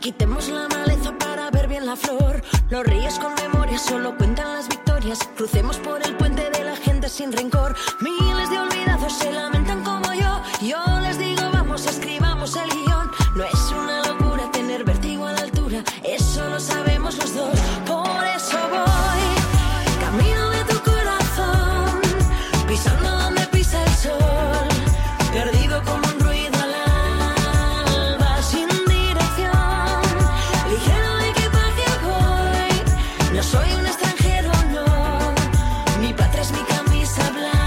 Quitemos la maleza para ver bien la flor. Los ríos con memoria solo cuentan las victorias. Crucemos por el puente de la gente sin rencor. Miles de olvidados se lamentan como yo. Yo les digo, vamos, escribamos el guión. No es una locura tener vértigo a la altura. Eso lo sabemos los dos. Por eso voy camino de tu corazón, pisando donde pisa el sol, perdido como un ruido al alba, sin dirección, ligero de equipaje voy. No soy un extranjero, no. Mi patria es mi camisa blanca.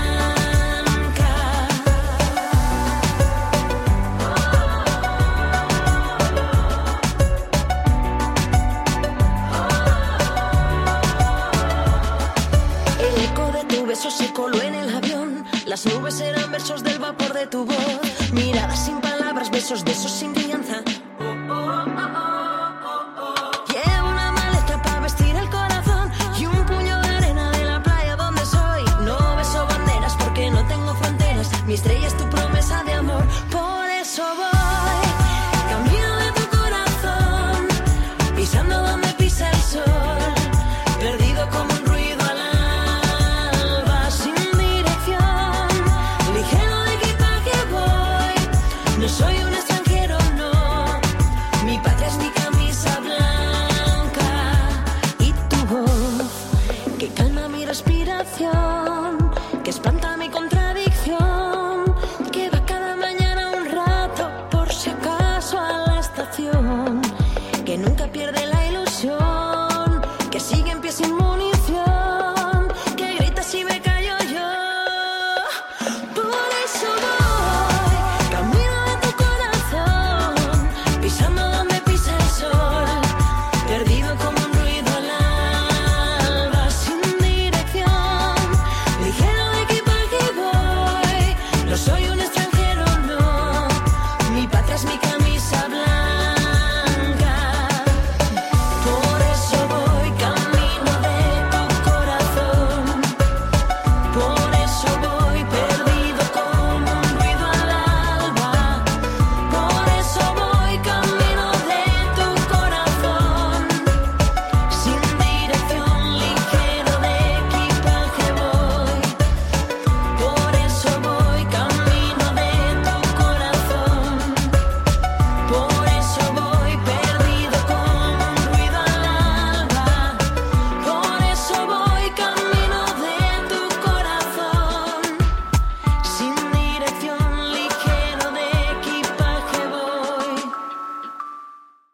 El eco de tu beso se coló en el avión. Las nubes eran versos del vapor de tu voz. Miradas sin palabras, besos de esos sin crianza. Llevo una maleta para vestir el corazón y un puño de arena de la playa donde soy. No beso banderas porque no tengo fronteras. Mi estrella es tu promesa de amor. Por eso voy camino de tu corazón, pisando donde pisa el sol, perdido como un ruido al alba, sin dirección, ligero de equipaje voy. No soy un extranjero, no. Mi patria es mi camisa blanca y tu voz que calma mi respiración.